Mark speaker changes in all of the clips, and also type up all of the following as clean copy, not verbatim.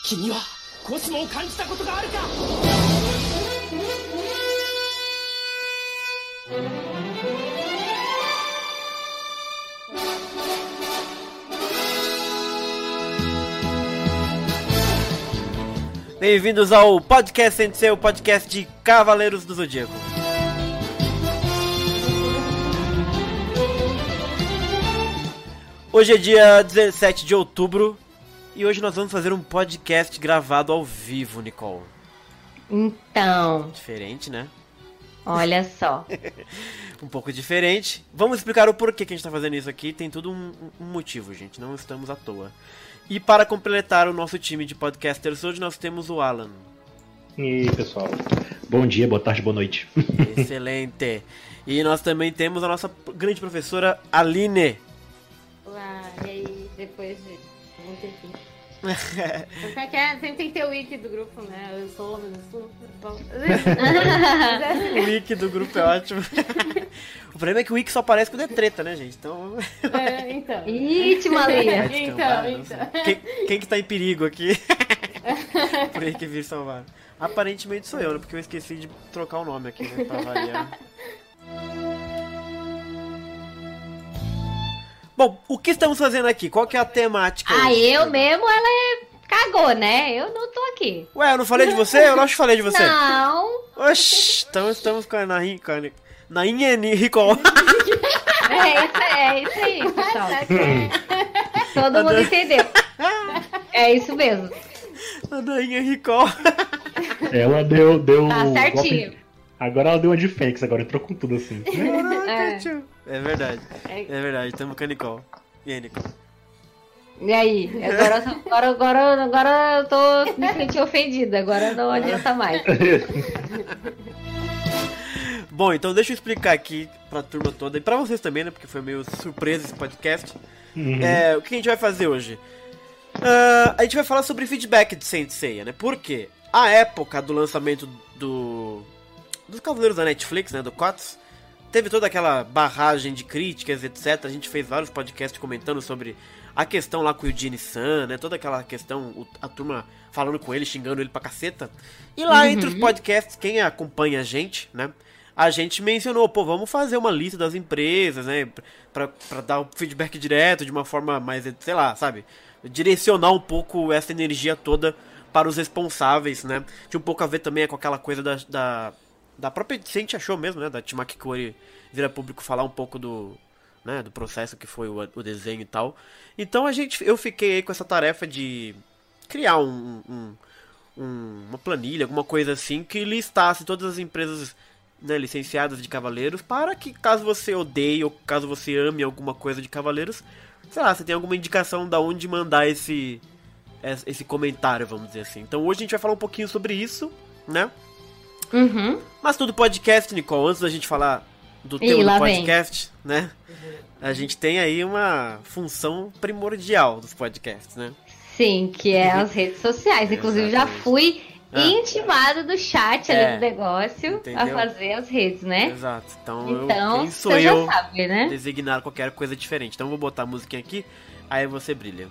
Speaker 1: 君はコスモを感じたことがあるか。
Speaker 2: Bem-vindos ao Podcast Sensei, o podcast de Cavaleiros do Zodíaco. Hoje é dia 17 de outubro e hoje nós vamos fazer um podcast gravado ao vivo, Nicole.
Speaker 3: Então...
Speaker 2: Diferente, né?
Speaker 3: Olha só.
Speaker 2: Um pouco diferente. Vamos explicar o porquê que a gente tá fazendo isso aqui. Tem tudo um motivo, gente. Não estamos à toa. E para completar o nosso time de podcasters hoje, nós temos o Alan.
Speaker 4: E aí, pessoal. Bom dia, boa tarde, boa noite.
Speaker 2: Excelente. E nós também temos a nossa grande professora, Aline.
Speaker 3: Olá, e aí, depois de um tempinho. Sempre tem que ter o wiki do grupo, né? Eu sou homem, eu sou...
Speaker 2: O wiki do grupo é ótimo. O problema é que o wiki só aparece quando é treta, né, gente? Então...
Speaker 3: então. Ih, Maria.
Speaker 2: Então. Quem que tá em perigo aqui? Por aí que vir salvar. Aparentemente sou eu, né? Porque eu esqueci de trocar o nome aqui, né? Pra variar. Bom, o que estamos fazendo aqui? Qual que é a temática?
Speaker 3: Eu mesmo, ela cagou, né? Eu não tô aqui.
Speaker 2: Ué, eu não falei de você? Eu acho que falei de você.
Speaker 3: Não.
Speaker 2: Oxi, então estamos com a Nainha Ricol.
Speaker 3: É isso aí, pessoal. Todo mundo entendeu. É isso mesmo.
Speaker 2: A Nainha Ricol.
Speaker 4: Ela deu
Speaker 3: Tá certinho.
Speaker 4: Golpe... Agora ela deu uma de Fênix, agora entrou com tudo assim.
Speaker 2: É verdade. É verdade, estamos com a Nicole. E aí, Nicole?
Speaker 3: E aí? Agora eu tô me sentindo ofendida. Agora não adianta mais.
Speaker 2: Bom, então deixa eu explicar aqui pra turma toda e pra vocês também, né? Porque foi meio surpresa esse podcast. O que a gente vai fazer hoje? A gente vai falar sobre feedback de Saint Seiya, né? Porque a época do lançamento dos Cavaleiros da Netflix, né? Do COTS, teve toda aquela barragem de críticas, etc. A gente fez vários podcasts comentando sobre a questão lá com o Eugene-san, né? Toda aquela questão, a turma falando com ele, xingando ele pra caceta. E lá entre os podcasts, quem acompanha a gente, né? A gente mencionou, vamos fazer uma lista das empresas, né? Pra dar o feedback direto, de uma forma mais, sei lá, sabe? Direcionar um pouco essa energia toda para os responsáveis, né? Tinha um pouco a ver também com aquela coisa da própria, se a gente achou mesmo, né? Da Timaki Kori vir a público falar um pouco do processo que foi o desenho e tal. Então eu fiquei aí com essa tarefa de criar uma planilha, alguma coisa assim, que listasse todas as empresas, né, licenciadas de Cavaleiros, para que caso você odeie ou caso você ame alguma coisa de Cavaleiros, sei lá, você tem alguma indicação da onde mandar esse comentário, vamos dizer assim. Então hoje a gente vai falar um pouquinho sobre isso, né? Mas tudo podcast, Nicole, antes da gente falar do tema do podcast, né? A gente tem aí uma função primordial dos podcasts, né?
Speaker 3: Sim, que é as redes sociais. Inclusive já fui intimado do chat ali do negócio, entendeu? A fazer as redes, né?
Speaker 2: Exato. Então
Speaker 3: quem sou
Speaker 2: você
Speaker 3: eu já sabe, né?
Speaker 2: Designar qualquer coisa diferente. Então eu vou botar a musiquinha aqui, aí você brilha.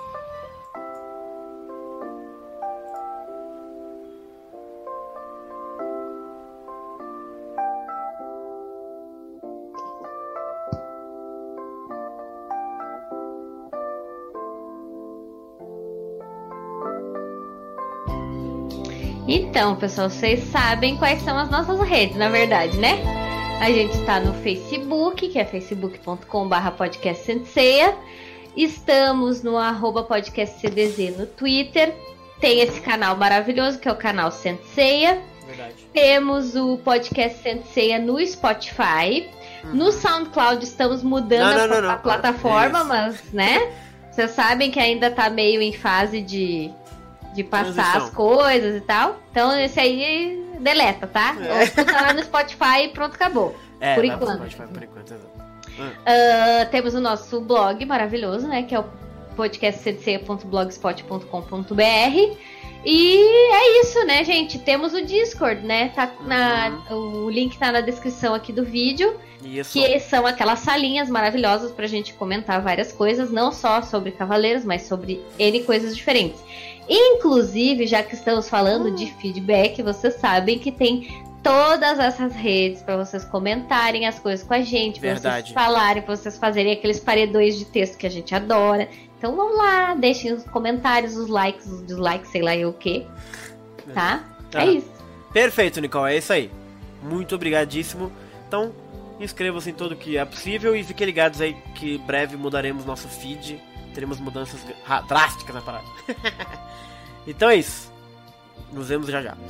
Speaker 3: Então, pessoal, vocês sabem quais são as nossas redes, na verdade, né? A gente está no Facebook, que é facebook.com/podcastsenseiya. Estamos no @podcastcdz no Twitter. Tem esse canal maravilhoso, que é o canal Senseiya.
Speaker 2: Verdade.
Speaker 3: Temos o podcast Senseiya no Spotify. No SoundCloud estamos mudando a plataforma, mas, né? Vocês sabem que ainda tá meio em fase de passar as coisas e tal. Então esse aí deleta, tá? Ou escuta lá no Spotify e pronto, acabou. Por enquanto.
Speaker 2: Spotify, por enquanto,
Speaker 3: temos o nosso blog maravilhoso, né? Que é o podcastsenseiya.blogspot.com.br. E é isso, né, gente? Temos o Discord, né? O link tá na descrição aqui do vídeo.
Speaker 2: Isso.
Speaker 3: Que são aquelas salinhas maravilhosas pra gente comentar várias coisas, não só sobre Cavaleiros, mas sobre N coisas diferentes. Inclusive, já que estamos falando de feedback, vocês sabem que tem todas essas redes pra vocês comentarem as coisas com a gente, pra vocês falarem, pra vocês fazerem aqueles paredões de texto que a gente adora. Então vamos lá, deixem os comentários, os likes, os dislikes, sei lá eu o que. Tá? É isso.
Speaker 2: Perfeito, Nicole, é isso aí. Muito obrigadíssimo. Então, inscrevam-se em tudo que é possível e fiquem ligados aí que em breve mudaremos nosso feed. Teremos mudanças drásticas na parada. Então é isso. Nos vemos já já.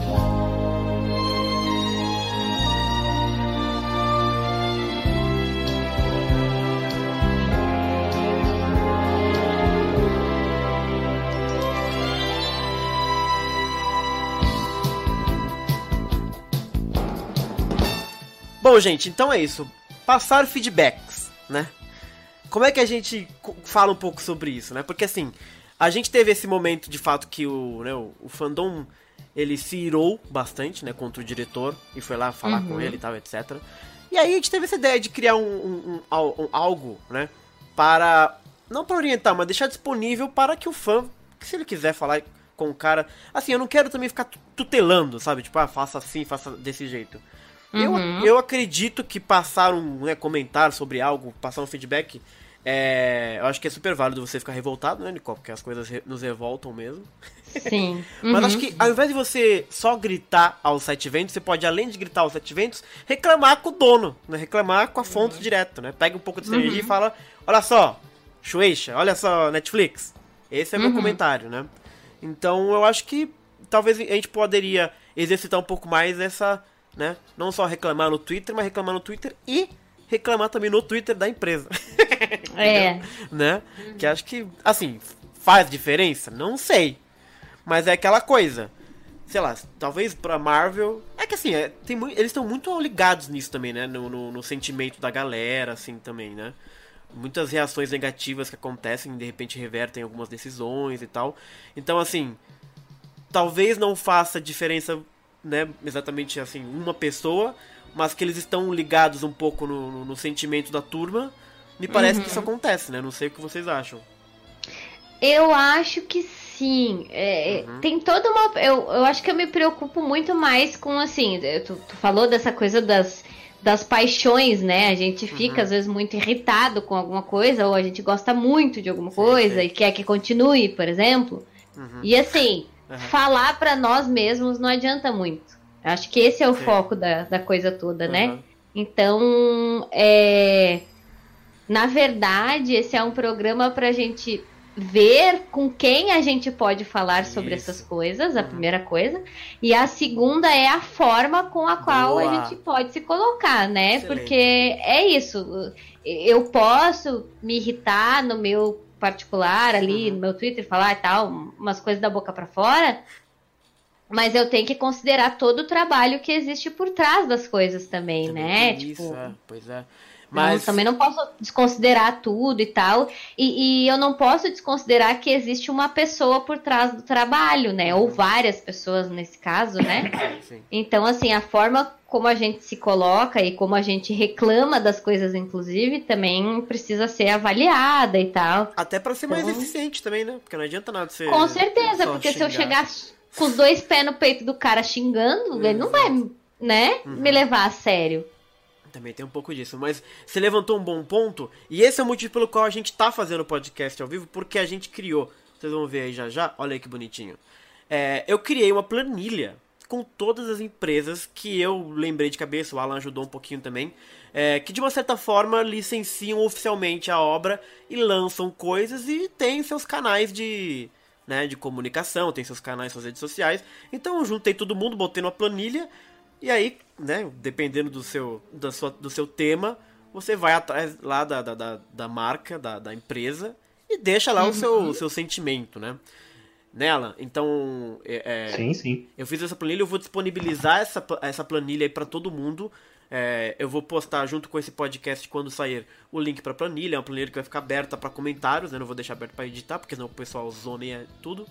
Speaker 2: Bom, gente, então é isso. Passar feedbacks, né? Como é que a gente fala um pouco sobre isso, né? Porque assim, a gente teve esse momento de fato que o fandom, ele se irou bastante, né, contra o diretor e foi lá falar com ele e tal, etc. E aí a gente teve essa ideia de criar algo, né, para, não para orientar, mas deixar disponível para que o fã, se ele quiser falar com o cara, assim, eu não quero também ficar tutelando, sabe, tipo, faça assim, faça desse jeito. Eu acredito que passar comentário sobre algo, passar um feedback, eu acho que é super válido você ficar revoltado, né, Nicole? Porque as coisas nos revoltam mesmo.
Speaker 3: Sim.
Speaker 2: Mas acho que ao invés de você só gritar aos 7 ventos, você pode, além de gritar aos 7 ventos, reclamar com o dono, né? Reclamar com a fonte direto, né? Pega um pouco de energia e fala, olha só, Shueisha, olha só, Netflix. Esse é meu comentário, né? Então eu acho que talvez a gente poderia exercitar um pouco mais essa, né? Não só reclamar no Twitter, mas reclamar no Twitter e reclamar também no Twitter da empresa. Né? Que acho que, assim, faz diferença? Não sei. Mas é aquela coisa. Sei lá, talvez pra Marvel... É que assim, eles estão muito ligados nisso também, né? No sentimento da galera, assim, também, né? Muitas reações negativas que acontecem, de repente revertem algumas decisões e tal. Então, assim, talvez não faça diferença, né? Exatamente, assim, uma pessoa... mas que eles estão ligados um pouco no sentimento da turma, me parece que isso acontece, né? Não sei o que vocês acham.
Speaker 3: Eu acho que sim. Tem toda uma... Eu acho que eu me preocupo muito mais com, assim... Tu falou dessa coisa das paixões, né? A gente fica, às vezes, muito irritado com alguma coisa, ou a gente gosta muito de alguma coisa e quer que continue, por exemplo. E, assim, falar pra nós mesmos não adianta muito. Acho que esse é o foco da coisa toda, né? Então, na verdade, esse é um programa pra gente ver com quem a gente pode falar sobre essas coisas, a primeira coisa. E a segunda é a forma com a qual a gente pode se colocar, né? Excelente. Porque é isso. Eu posso me irritar no meu particular ali, no meu Twitter, falar e tal, umas coisas da boca pra fora... Mas eu tenho que considerar todo o trabalho que existe por trás das coisas também, né?
Speaker 2: Isso, pois é.
Speaker 3: Mas também não posso desconsiderar tudo e tal. E eu não posso desconsiderar que existe uma pessoa por trás do trabalho, né? Ou várias pessoas nesse caso, né? Sim. Então, assim, a forma como a gente se coloca e como a gente reclama das coisas, inclusive, também precisa ser avaliada e tal.
Speaker 2: Até pra ser mais eficiente também, né? Porque não adianta nada ser...
Speaker 3: Com certeza, porque se eu chegar... com os 2 pés no peito do cara xingando, ele não vai, né, me levar a sério.
Speaker 2: Também tem um pouco disso, mas você levantou um bom ponto, e esse é o motivo pelo qual a gente tá fazendo o podcast ao vivo, porque a gente criou, vocês vão ver aí já, olha aí que bonitinho. Eu criei uma planilha com todas as empresas que eu lembrei de cabeça, o Alan ajudou um pouquinho também, que de uma certa forma licenciam oficialmente a obra e lançam coisas e tem seus canais de comunicação, tem seus canais, suas redes sociais. Então eu juntei todo mundo, botei numa planilha, e aí, né, dependendo do seu tema, você vai atrás lá da marca, da empresa, e deixa lá o seu sentimento, né? Nela, então...
Speaker 4: Sim.
Speaker 2: Eu fiz essa planilha, eu vou disponibilizar essa planilha aí pra todo mundo. Eu vou postar junto com esse podcast quando sair o link pra planilha. É uma planilha que vai ficar aberta pra comentários, né? Não vou deixar aberto pra editar, porque senão o pessoal zoneia tudo.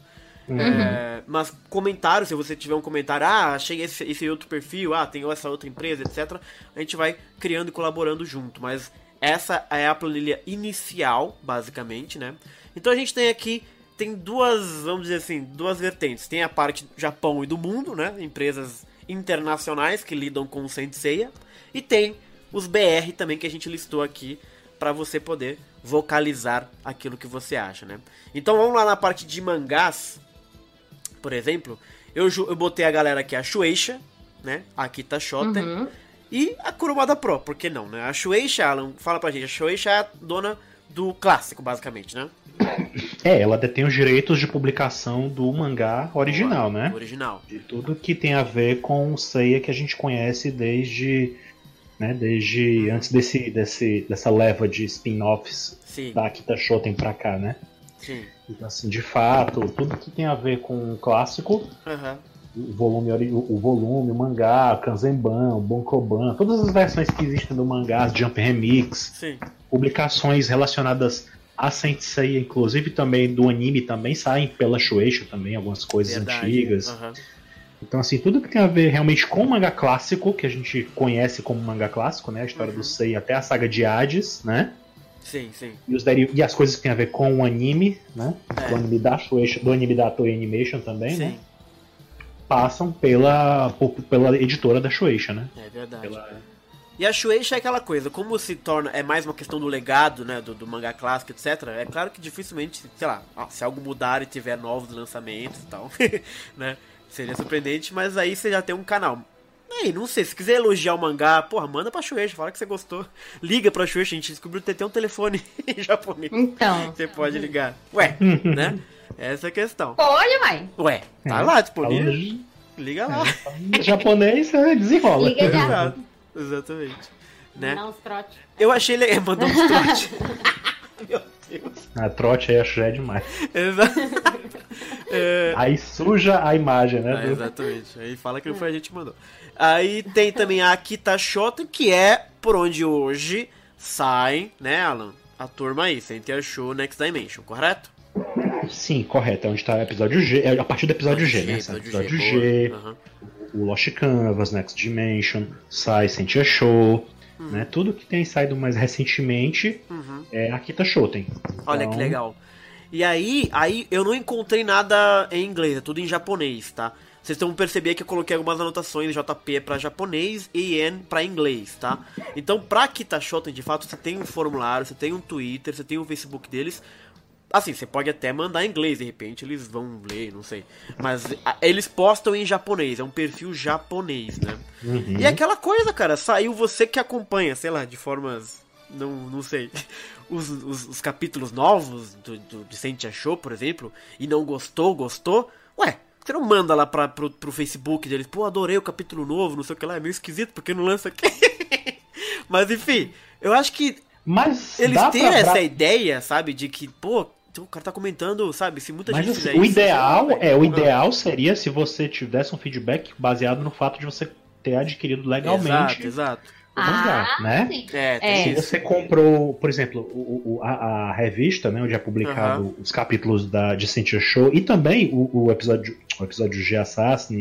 Speaker 2: Mas comentário, se você tiver um comentário, achei esse outro perfil, tem essa outra empresa, etc. A gente vai criando e colaborando junto. Mas essa é a planilha inicial, basicamente, né? Então a gente tem aqui, tem duas, vamos dizer assim, duas vertentes. Tem a parte do Japão e do mundo, né? Empresas internacionais que lidam com o Saint Seiya. E tem os BR também que a gente listou aqui para você poder vocalizar aquilo que você acha, né? Então vamos lá na parte de mangás, por exemplo. Eu botei a galera aqui, a Shueisha, né? A Akita Shoten e a Kurumada Pro, por que não, né? A Shueisha, Alan, fala pra gente, a Shueisha é a dona do clássico, basicamente, né?
Speaker 4: Ela detém os direitos de publicação do mangá original, né?
Speaker 2: Original.
Speaker 4: De tudo que tem a ver com o Seiya que a gente conhece desde antes dessa leva de spin-offs da Akita Shoten pra cá, né?
Speaker 2: Sim.
Speaker 4: Então, assim, de fato, tudo que tem a ver com o clássico, o volume, o mangá, o Kanzenban, o Bonkoban, todas as versões que existem do mangá, Jump Remix, publicações relacionadas a Saint Seiya, inclusive também do anime, também saem pela Shueisha também, algumas coisas antigas. Então, assim, tudo que tem a ver realmente com o mangá clássico, que a gente conhece como mangá clássico, né? A história do Seiya até a saga de Hades, né?
Speaker 2: Sim, sim.
Speaker 4: E as coisas que tem a ver com o anime, né? Do anime da Shueisha, do anime da Toei Animation também, né? Passam pela editora da Shueisha, né?
Speaker 2: É verdade. E a Shueisha é aquela coisa, como se torna, é mais uma questão do legado, né, do mangá clássico, etc. É claro que dificilmente, sei lá, se algo mudar e tiver novos lançamentos e tal, né? Seria surpreendente, mas aí você já tem um canal. Aí, não sei, se quiser elogiar o mangá, porra, manda pra Shueisha, fala que você gostou. Liga pra Shueisha, a gente descobriu que tem um telefone japonês.
Speaker 3: Então.
Speaker 2: Você pode ligar. Ué, né? Essa é a questão.
Speaker 3: Pode, mãe.
Speaker 2: Ué, tá lá disponível. Liga lá.
Speaker 4: Japonês, desenrola.
Speaker 3: Liga já.
Speaker 2: Exatamente. Né?
Speaker 5: Mandar uns trote.
Speaker 2: Eu achei legal. Mandou uns trote. Meu Deus.
Speaker 4: A trote aí acho que já é demais.
Speaker 2: Exato.
Speaker 4: Aí suja a imagem, né?
Speaker 2: Exatamente. Aí fala que não foi a gente que mandou. Aí tem também a Akita Shoten, que é por onde hoje sai, né, Alan? A turma aí, Saint Show Next Dimension, correto?
Speaker 4: Sim, correto. É onde tá o episódio G. É a partir do episódio G, né? Episódio G. O Lost Canvas, Next Dimension, sai Saint Show, né? Tudo que tem saído mais recentemente é Akita Shoten.
Speaker 2: Olha que legal. E aí eu não encontrei nada em inglês, é tudo em japonês, tá? Vocês vão perceber que eu coloquei algumas anotações JP para japonês e EN para inglês, tá? Então, pra Akita Shoten, de fato, você tem um formulário, você tem um Twitter, você tem o Facebook deles. Assim, você pode até mandar em inglês, de repente eles vão ler, não sei. Mas eles postam em japonês, é um perfil japonês, né? E aquela coisa, cara, saiu você que acompanha, sei lá, de formas... Não sei. Os capítulos novos de Saint Show, por exemplo, e não gostou? Ué, você não manda lá pro Facebook deles, pô, adorei o capítulo novo, não sei o que lá, é meio esquisito porque não lança aqui. Mas enfim, eu acho que eles têm essa ideia, sabe, de que, pô, o cara tá comentando, sabe, se muita gente fizer
Speaker 4: o
Speaker 2: isso...
Speaker 4: O ideal seria se você tivesse um feedback baseado no fato de você ter adquirido legalmente.
Speaker 2: Exato.
Speaker 4: O mangá, né?
Speaker 3: Sim.
Speaker 4: Se você comprou, por exemplo, a revista, né, onde é publicado os capítulos de Saint Show e também o episódio G Assassin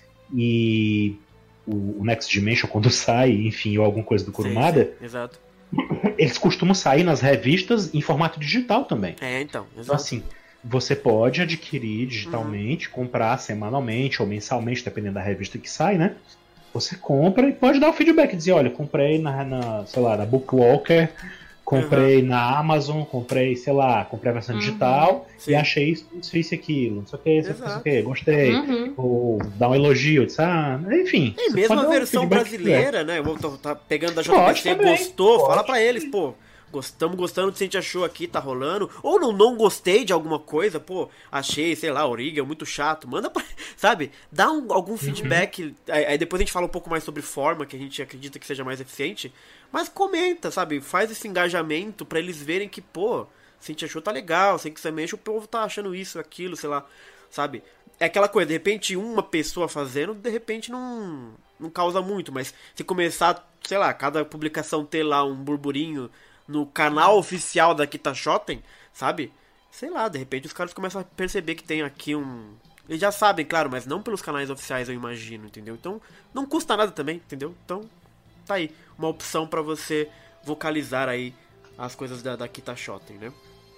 Speaker 4: e o Next Dimension quando sai, enfim, ou alguma coisa do Kurumada.
Speaker 2: Sim, exato.
Speaker 4: Eles costumam sair nas revistas em formato digital também.
Speaker 2: Então, exato.
Speaker 4: Então, assim, você pode adquirir digitalmente, comprar semanalmente ou mensalmente, dependendo da revista que sai, né? Você compra e pode dar o feedback, dizer, olha, comprei sei lá, na Bookwalker, comprei na Amazon, comprei a versão digital e achei isso e aquilo, não sei o que, gostei, ou dar um elogio, disse, enfim.
Speaker 2: E mesmo a versão brasileira, né, eu vou tá pegando da JBC, gostou, fala pra eles, pô, estamos gostando de Saint Show aqui, tá rolando. Ou não gostei de alguma coisa, pô, achei, sei lá, Origa muito chato. Manda pra, sabe? Dá algum feedback. Aí depois a gente fala um pouco mais sobre forma, que a gente acredita que seja mais eficiente. Mas comenta, sabe? Faz esse engajamento pra eles verem que, pô, Saint Show tá legal, Saint Dimension, o povo tá achando isso, aquilo, sei lá, sabe? É aquela coisa, de repente uma pessoa fazendo, de repente não causa muito. Mas se começar, sei lá, cada publicação ter lá um burburinho no canal oficial da Akita Shoten, sabe? sei lá, de repente os caras começam a perceber que tem aqui um... Eles já sabem, claro, mas não pelos canais oficiais, eu imagino, entendeu? Então, não custa nada também, entendeu? Então, tá aí, uma opção pra você vocalizar aí as coisas da Kitashoten, né?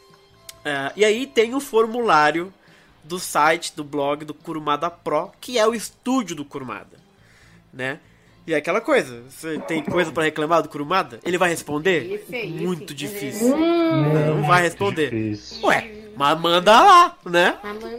Speaker 2: E aí tem o formulário do site, do blog do Kurumada Pro, que é o estúdio do Kurumada, né? E é aquela coisa, você tem coisa pra reclamar do Kurumada? Ele vai responder? Muito difícil. Não vai responder.
Speaker 4: Difícil.
Speaker 2: Ué, mas manda lá, né?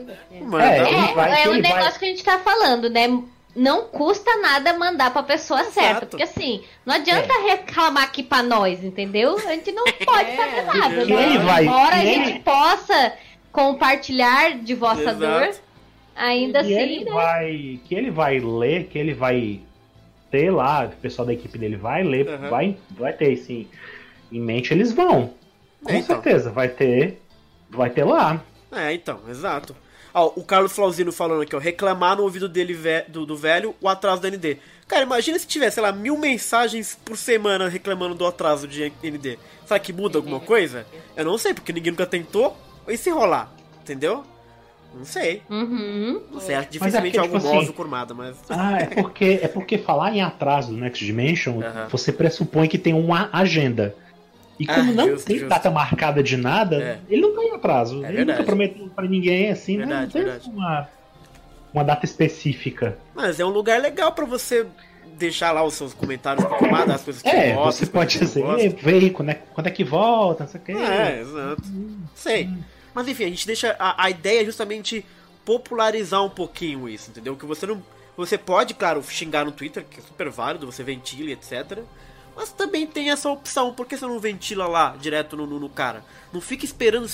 Speaker 3: É o negócio que a gente tá falando, né? Não custa nada mandar pra pessoa certa. Porque assim, não adianta reclamar aqui pra nós, entendeu? A gente não pode fazer nada, né? Embora a gente possa compartilhar de vossa dor, ainda assim, né?
Speaker 4: Que ele vai ler, que ele vai ter lá, o pessoal da equipe dele vai ler, vai ter isso em mente, eles vão. Com certeza, vai ter lá.
Speaker 2: Então, exato. O Carlos Flauzino falando aqui, reclamar no ouvido dele do velho o atraso do ND. Cara, imagina se tivesse, sei lá, 1000 mensagens por semana reclamando do atraso de ND. Será que muda alguma coisa? Eu não sei, porque ninguém nunca tentou. E se rolar? Entendeu? Não sei. Não sei, dificilmente algo move o Kurumada, mas...
Speaker 4: É porque falar em atraso do Next Dimension, você pressupõe que tem uma agenda. E como não tem data marcada de nada, ele não tem atraso. Ele nunca prometeu pra ninguém, assim, não tem uma data específica.
Speaker 2: Mas é um lugar legal pra você deixar lá os seus comentários pro Kurumada, as coisas que você gosta.
Speaker 4: Você pode dizer, vem, quando é que volta, não sei o que.
Speaker 2: Exato. Sei. Mas enfim, a gente deixa... A ideia é justamente popularizar um pouquinho isso, entendeu? Que você não... Você pode, claro, xingar no Twitter, que é super válido, você ventila, etc., mas também tem essa opção. Por que você não ventila lá, direto no cara? Não fica esperando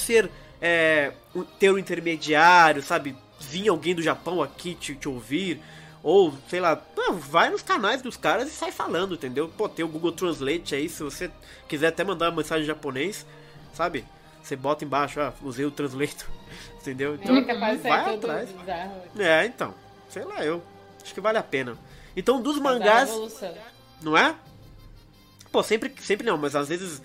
Speaker 2: ter um intermediário, sabe? Vir alguém do Japão aqui te ouvir. Ou, sei lá, vai nos canais dos caras e sai falando, entendeu? Pô, tem o Google Translate aí, se você quiser até mandar uma mensagem em japonês, sabe? Você bota embaixo, usei o Translator, entendeu? Então, vai atrás. Então, sei lá, eu acho que vale a pena. Então, dos mangás... Não é? Pô, sempre não, mas às vezes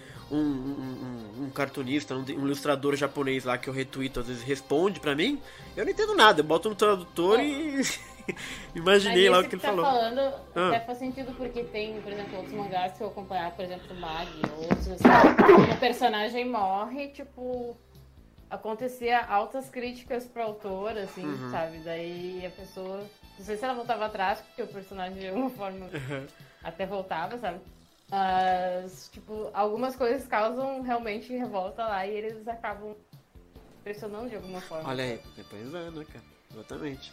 Speaker 2: um cartunista, um ilustrador japonês lá que eu retuito, às vezes responde pra mim, eu não entendo nada, eu boto no tradutor e imaginei lá o que ele falou.
Speaker 5: Falando, até faz sentido porque tem, por exemplo, outros mangás que eu acompanhar, por exemplo, o Mag, outros, assim, o personagem morre, tipo, acontecia altas críticas pro autor, assim, sabe? Daí a pessoa, não sei se ela voltava atrás, porque o personagem de alguma forma até voltava, sabe? Mas, tipo, algumas coisas causam realmente revolta lá e eles acabam pressionando de alguma forma.
Speaker 2: Olha aí, depois né, cara? Exatamente.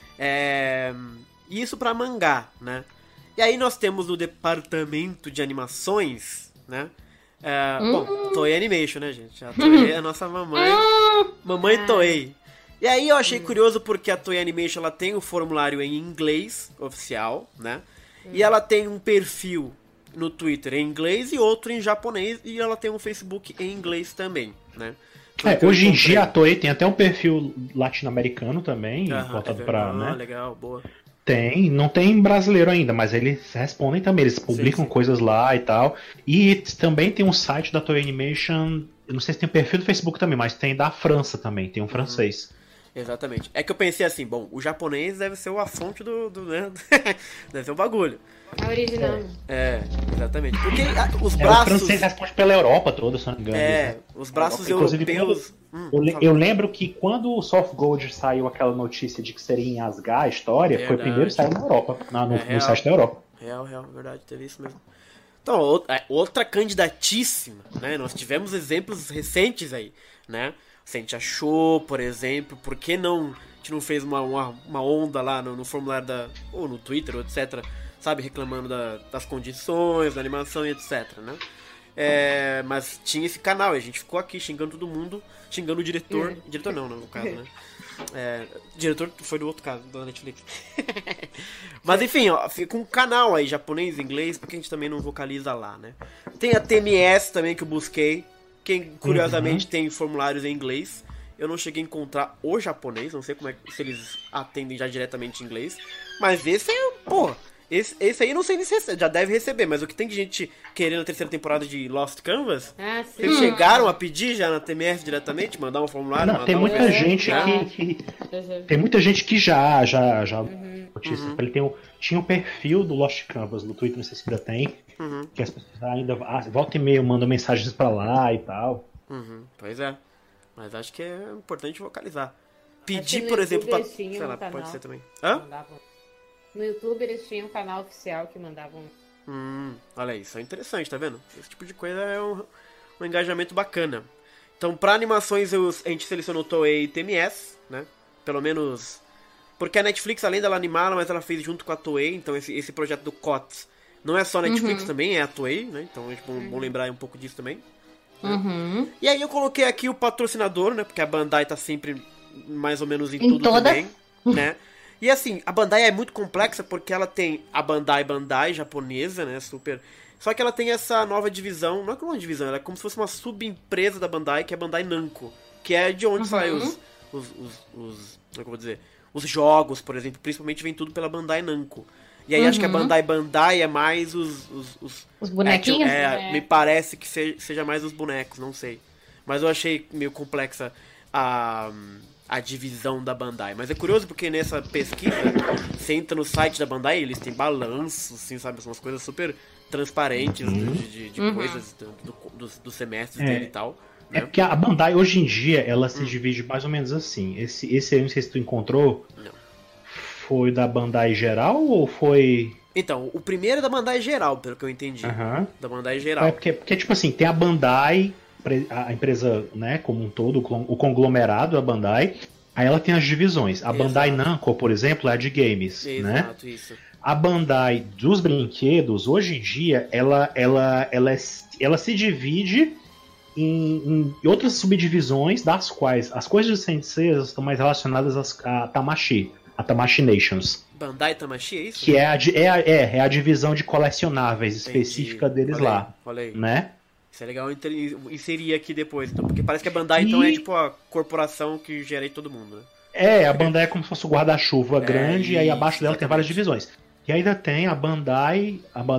Speaker 2: Isso pra mangá, né? E aí nós temos o departamento de animações, né? Bom, Toei Animation, né, gente? A Toei é a nossa mamãe. Mamãe Toei. E aí eu achei curioso porque a Toei Animation ela tem um formulário em inglês oficial, né? E ela tem um perfil no Twitter em inglês e outro em japonês, e ela tem um Facebook em inglês também, né?
Speaker 4: Hoje em dia a Toei tem até um perfil latino-americano também, voltado pra, né?
Speaker 2: Legal, boa.
Speaker 4: Tem, não tem brasileiro ainda, mas eles respondem também, eles publicam coisas lá e tal. E também tem um site da Toei Animation, eu não sei se tem um perfil do Facebook também, mas tem da França também, tem um francês.
Speaker 2: Exatamente. É que eu pensei assim, bom, o japonês deve ser a fonte do né? Deve ser o bagulho.
Speaker 5: A original.
Speaker 2: Exatamente. Porque os braços...
Speaker 4: O francês responde pela Europa toda, se não me engano.
Speaker 2: Os braços europeus...
Speaker 4: Eu lembro que quando o Soft Gold saiu aquela notícia de que seria em Asgard a história, foi o primeiro que saiu na Europa, no site da Europa.
Speaker 2: Real, verdade, teve isso mesmo. Então, outra candidatíssima, né? Nós tivemos exemplos recentes aí, né? Se a gente achou, por exemplo, por que não a gente não fez uma onda lá no formulário ou no Twitter, ou etc., sabe, reclamando das condições, da animação e etc, né? Mas tinha esse canal, e a gente ficou aqui xingando todo mundo, xingando o diretor. Diretor não, no caso, né? Diretor foi do outro caso, da Netflix. Mas enfim, fica um canal aí, japonês, inglês, porque a gente também não vocaliza lá, né? Tem a TMS também que eu busquei. Quem curiosamente tem formulários em inglês. Eu não cheguei a encontrar o japonês, não sei se eles atendem já diretamente em inglês. Mas esse Esse aí não sei nem se já deve receber, mas o que tem de gente querendo a terceira temporada de Lost Canvas, vocês chegaram a pedir já na TMS diretamente, mandar um formulário?
Speaker 4: Não, tem muita gente que tem muita gente que já notícia. Ele tinha um perfil do Lost Canvas no Twitter, não sei se ainda tem, que as pessoas ainda volta e meia mandam mensagens pra lá e tal.
Speaker 2: Pois é, mas acho que é importante vocalizar. Pedir, por exemplo, pra... sei lá, pode ser também.
Speaker 5: No YouTube eles tinham um canal oficial que mandavam.
Speaker 2: Olha aí, isso é interessante, tá vendo? Esse tipo de coisa é um engajamento bacana. Então, pra animações, a gente selecionou Toei e TMS, né? Pelo menos... Porque a Netflix, além dela animá-la, mas ela fez junto com a Toei, então esse projeto do COTS não é só a Netflix também, é a Toei, né? Então é bom lembrar um pouco disso também. E aí eu coloquei aqui o patrocinador, né? Porque a Bandai tá sempre mais ou menos em tudo também, né? E assim, a Bandai é muito complexa porque ela tem a Bandai japonesa, né? Super. Só que ela tem essa nova divisão, não é como uma divisão, ela é como se fosse uma subempresa da Bandai, que é a Bandai Namco, que é de onde saem como é que eu vou dizer? Os jogos, por exemplo, principalmente vem tudo pela Bandai Namco. E aí acho que a Bandai é mais os
Speaker 3: bonequinhos?
Speaker 2: Me parece que seja mais os bonecos, não sei. Mas eu achei meio complexa a divisão da Bandai. Mas é curioso porque nessa pesquisa, você entra no site da Bandai, eles têm balanços, assim, sabe? São umas coisas super transparentes de coisas dos semestres dele e tal.
Speaker 4: É porque a Bandai, hoje em dia, ela se divide mais ou menos assim. Esse aí, não sei se tu encontrou, foi da Bandai geral ou foi...
Speaker 2: Então, o primeiro é da Bandai geral, pelo que eu entendi. Da Bandai geral.
Speaker 4: É porque, tipo assim, tem a Bandai... a empresa, né, como um todo, o conglomerado, a Bandai, aí ela tem as divisões. A Bandai Namco, por exemplo, é a de games, né?
Speaker 2: Isso.
Speaker 4: A Bandai dos brinquedos, hoje em dia, ela se divide em outras subdivisões, das quais as coisas de Sensei estão mais relacionadas a Tamashi, a Tamashi Nations.
Speaker 2: Bandai Tamashi, é isso?
Speaker 4: Que é a divisão de colecionáveis específica deles lá, né?
Speaker 2: Isso é legal inserir aqui depois, então, porque parece que a Bandai então é tipo a corporação que gera todo mundo, né?
Speaker 4: A Bandai é como se fosse o guarda-chuva grande, e aí abaixo dela tem várias divisões. E ainda tem a Bandai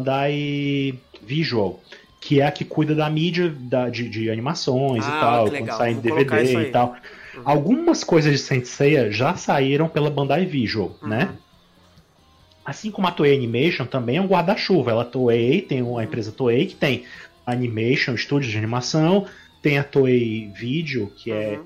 Speaker 4: Visual, que é a que cuida da mídia de animações e tal, quando sai em DVD e tal. Algumas coisas de Saint Seiya já saíram pela Bandai Visual, né? Assim como a Toei Animation também é um guarda-chuva. Ela tem a empresa Toei que tem Animation, estúdio de animação, tem a Toei Video, que é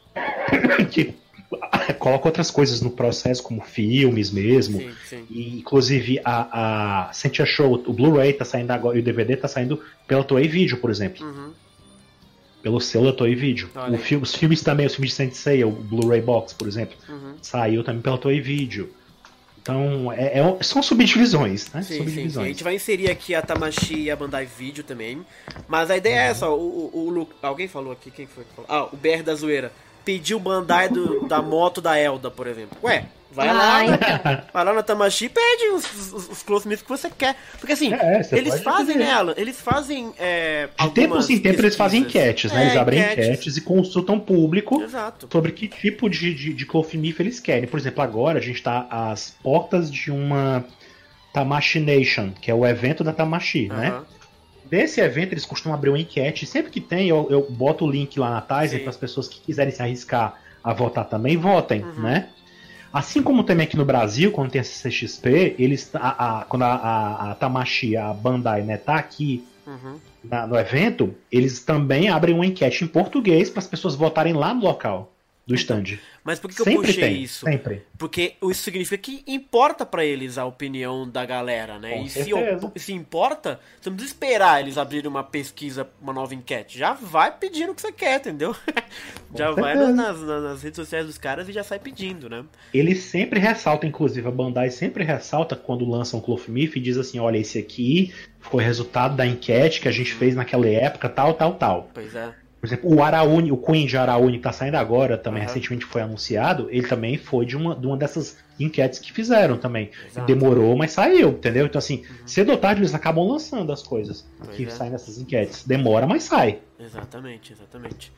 Speaker 4: que coloca outras coisas no processo, como filmes mesmo.
Speaker 2: Sim.
Speaker 4: E inclusive a Sentia Show, o Blu-ray tá saindo agora e o DVD tá saindo pela Toei Video, por exemplo. Pelo selo da Toei Video. Os filmes também, os filmes de Sensei, o Blu-ray Box, por exemplo, saiu também pela Toei Video. Então, são subdivisões, né?
Speaker 2: Sim. A gente vai inserir aqui a Tamashi e a Bandai Video também. Mas a ideia é essa, alguém falou aqui, quem foi que falou? O BR da Zoeira. Pediu o Bandai da moto da Elda, por exemplo. Ué, vai lá na Tamashi e pede os close-ups que você quer. Porque assim, eles fazem nela, eles fazem
Speaker 4: de tempos em tempos eles fazem enquetes, né? Eles abrem enquetes e consultam o público sobre que tipo de close-up eles querem. Por exemplo, agora a gente tá às portas de uma Tamashi Nation, que é o evento da Tamashi, né? Desse evento eles costumam abrir uma enquete. Sempre que tem, eu boto o link lá na Tizen para as pessoas que quiserem se arriscar a votar também, votem, né? Assim como também aqui no Brasil, quando tem a CCXP, quando a Tamashi, a Bandai, né, tá aqui no evento, eles também abrem uma enquete em português para as pessoas votarem lá no local do stand.
Speaker 2: Mas por que eu puxei isso?
Speaker 4: Sempre.
Speaker 2: Porque isso significa que importa pra eles a opinião da galera, né?
Speaker 4: Com
Speaker 2: e
Speaker 4: certeza.
Speaker 2: se importa, você não precisa esperar eles abrirem uma pesquisa, uma nova enquete. Já vai pedindo o que você quer, entendeu? Já vai nas redes sociais dos caras e já sai pedindo, né?
Speaker 4: Eles sempre ressaltam, inclusive a Bandai sempre ressalta quando lançam o Cloth-Mif e diz assim, olha, esse aqui foi resultado da enquete que a gente fez naquela época, tal.
Speaker 2: Pois é.
Speaker 4: Por exemplo, o Araúni, o Queen de Araúni que tá saindo agora, também recentemente foi anunciado, ele também foi de uma dessas enquetes que fizeram também. Demorou, mas saiu, entendeu? Então assim, cedo ou tarde eles acabam lançando as coisas que saem nessas enquetes. Demora, mas sai.
Speaker 2: Exatamente.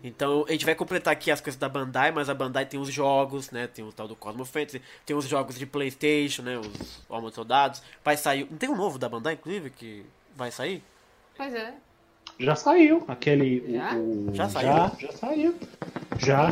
Speaker 2: Então a gente vai completar aqui as coisas da Bandai, mas a Bandai tem os jogos, né? Tem o tal do Cosmo Fantasy, tem os jogos de PlayStation, né? Os Almas Soldados. Vai sair. Não tem um novo da Bandai, inclusive, que vai sair?
Speaker 5: Pois é.
Speaker 4: Já saiu. Aquele.
Speaker 5: Já?
Speaker 2: Já saiu?
Speaker 4: Já saiu. Já.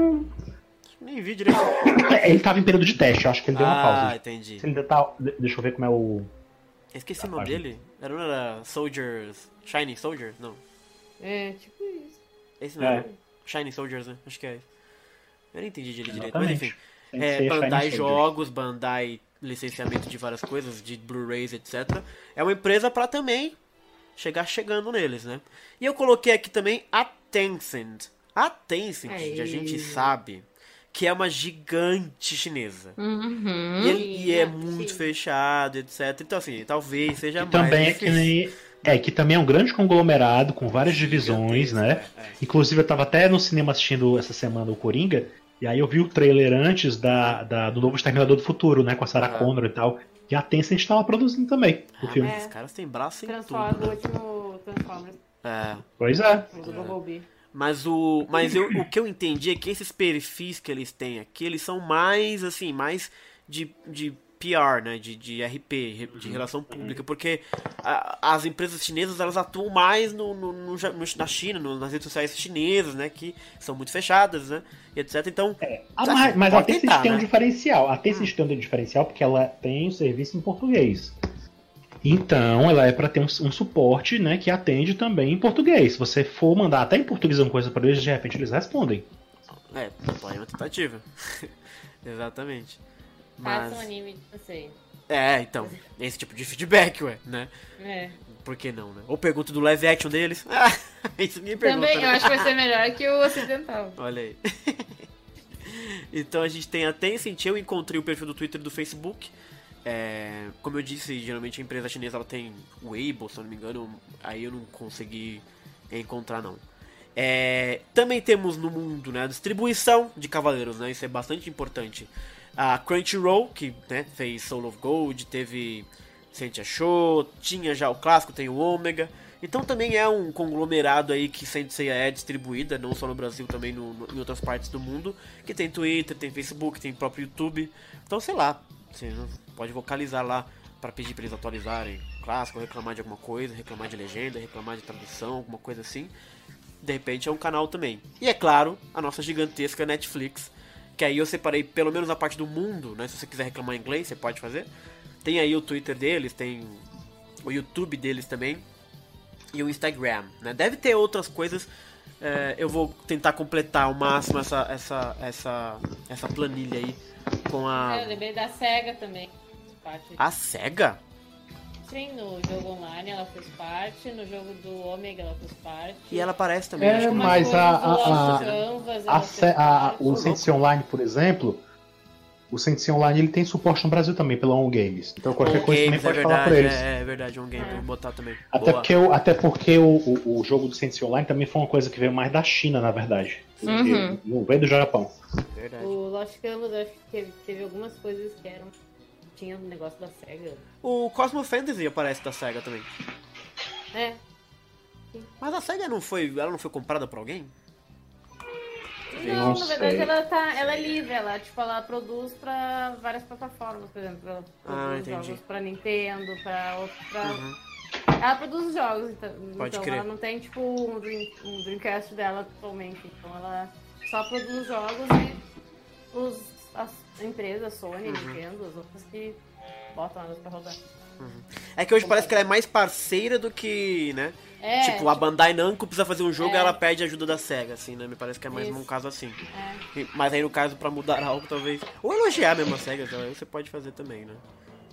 Speaker 2: Nem vi direito.
Speaker 4: Ele tava em período de teste, eu acho que ele deu uma pausa.
Speaker 2: Ah, entendi.
Speaker 4: Se ele ainda tá. Deixa eu ver como é o.
Speaker 2: Eu esqueci o nome dele. Era Soldiers. Shining Soldiers? Não.
Speaker 5: É, tipo isso.
Speaker 2: Esse não é. Shining Soldiers, né? Acho que é. Eu nem entendi ele direito. Mas
Speaker 4: Exatamente.
Speaker 2: enfim. Bandai Jogos, Bandai licenciamento de várias coisas, de Blu-rays, etc. É uma empresa pra também chegando neles, né? E eu coloquei aqui também a Tencent. A Tencent, a gente sabe que é uma gigante chinesa.
Speaker 3: Uhum.
Speaker 2: E é muito fechado, etc. Então, assim, talvez seja
Speaker 4: E
Speaker 2: mais
Speaker 4: também
Speaker 2: difícil.
Speaker 4: que também é um grande conglomerado com várias divisões, né? Inclusive eu tava até no cinema assistindo essa semana o Coringa, e aí eu vi o trailer antes do novo Exterminador do Futuro, né? Com a Sarah Connor e tal. E a Tencent estava produzindo também o filme.
Speaker 2: Mas os caras têm braço em tudo,
Speaker 5: Transforma o
Speaker 2: né?
Speaker 5: último Transformers.
Speaker 4: Pois é.
Speaker 5: Do Bumblebee.
Speaker 2: Mas o que eu entendi é que esses perfis que eles têm aqui, eles são mais, assim, mais de PR, né, de RP, de relação pública, porque as empresas chinesas, elas atuam mais na China, nas redes sociais chinesas, né, que são muito fechadas, né, e etc. Então,
Speaker 4: mas a
Speaker 2: pode
Speaker 4: Tencent
Speaker 2: tentar,
Speaker 4: tem um
Speaker 2: né?
Speaker 4: diferencial. A Tencent tem um diferencial porque ela tem o serviço em português. Então, ela é para ter um suporte, né, que atende também em português. Se você for mandar até em português uma coisa para eles, de repente eles respondem.
Speaker 2: Pode uma tentativa. Exatamente.
Speaker 5: Faça um anime, não sei.
Speaker 2: Então, esse tipo de feedback, né? Por que não, né? Ou pergunta do live action deles. Isso me pergunta.
Speaker 5: Também,
Speaker 2: né?
Speaker 5: eu acho que vai ser melhor que o ocidental.
Speaker 2: Olha aí. Então a gente tem a Tencent, eu encontrei o perfil do Twitter e do Facebook. Como eu disse, geralmente a empresa chinesa ela tem o Weibo, se eu não me engano, aí eu não consegui encontrar não. Também temos no mundo, né, a distribuição de Cavaleiros, né, isso é bastante importante. A Crunchyroll, que, né, fez Soul of Gold, teve Sentia Show, tinha já o clássico, tem o Ômega. Então também é um conglomerado aí que Saint Seiya é distribuída, não só no Brasil, também em outras partes do mundo, que tem Twitter, tem Facebook, tem próprio YouTube. Então, sei lá, você pode vocalizar lá para pedir para eles atualizarem clássico, reclamar de alguma coisa, reclamar de legenda, reclamar de tradução, alguma coisa assim. De repente é um canal também. E é claro, a nossa gigantesca Netflix, que aí eu separei pelo menos a parte do mundo, né? Se você quiser reclamar em inglês, você pode fazer. Tem aí o Twitter deles, tem o YouTube deles também e o Instagram, né? Deve ter outras coisas. Eu vou tentar completar ao máximo essa planilha aí com a...
Speaker 5: Eu lembrei da SEGA também.
Speaker 2: A SEGA?
Speaker 5: Sim, no jogo online ela fez parte, no jogo do Ômega ela fez parte.
Speaker 2: E ela aparece também. acho que
Speaker 4: Mas o
Speaker 5: Canvas,
Speaker 4: Sensei Online, por exemplo, o Sensei Online ele tem suporte no Brasil também pela On Games. Então qualquer coisa também pode falar pra eles.
Speaker 2: É verdade, On Games, vou botar também.
Speaker 4: Até porque o jogo do Sensei Online também foi uma coisa que veio mais da China, na verdade. Não veio do Japão.
Speaker 2: Verdade.
Speaker 5: O Lost Canvas acho que teve algumas coisas que eram... Tinha um negócio da SEGA.
Speaker 2: O Cosmo Fantasy aparece da SEGA também. Mas a SEGA ela não foi comprada por alguém?
Speaker 5: Não, na verdade ela é livre, ela produz pra várias plataformas, por exemplo, ela produz jogos pra Nintendo, ela produz jogos, então
Speaker 2: crer.
Speaker 5: ela não tem tipo um Dreamcast dela atualmente, então ela só produz jogos e as empresas, Sony, Nintendo, as outras que botam elas pra rodar.
Speaker 2: É que hoje parece que ela é mais parceira do que, né? Tipo, a Bandai Namco precisa fazer um jogo e ela pede ajuda da SEGA, assim, né? Me parece que é mais um caso assim. Mas aí no caso, pra mudar algo, talvez... Ou elogiar mesmo a SEGA, aí você pode fazer também, né?